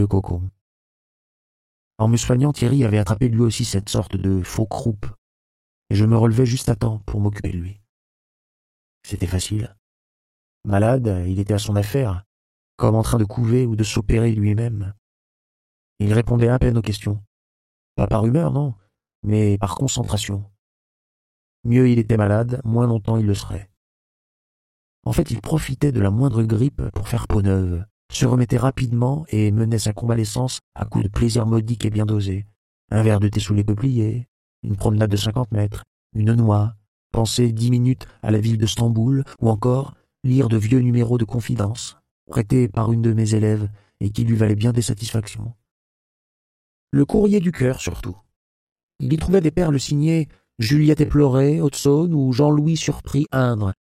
de cocon. En me soignant, Thierry avait attrapé lui aussi cette sorte de faux croup, et je me relevais juste à temps pour m'occuper de lui. C'était facile. Malade, il était à son affaire, comme en train de couver ou de s'opérer lui-même. Il répondait à peine aux questions. Pas par humeur, non, mais par concentration. Mieux il était malade, moins longtemps il le serait. En fait, il profitait de la moindre grippe pour faire peau neuve, se remettait rapidement et menait sa convalescence à coups de plaisir modique et bien dosé. Un verre de thé sous les peupliers, une promenade de 50 mètres, une noix, penser 10 minutes à la ville de Stamboul, ou encore lire de vieux numéros de confidence, prêtés par une de mes élèves et qui lui valaient bien des satisfactions. Le courrier du cœur, surtout. Il y trouvait des perles signées Juliette éplorée, Haute-Saône ou Jean-Louis surpris Indre,